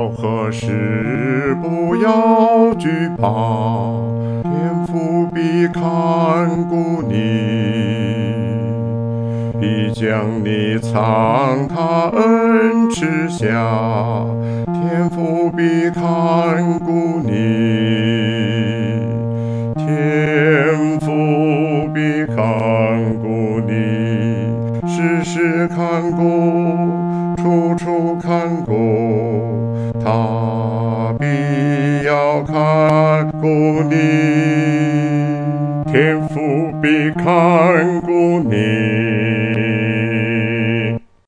到何时不要惧怕，天父必看顾你，必将你藏他恩赐下，天父必看顾你，天父必看顾你，时时看顾，处处看顾，他必要看顾你，天父必看顾你。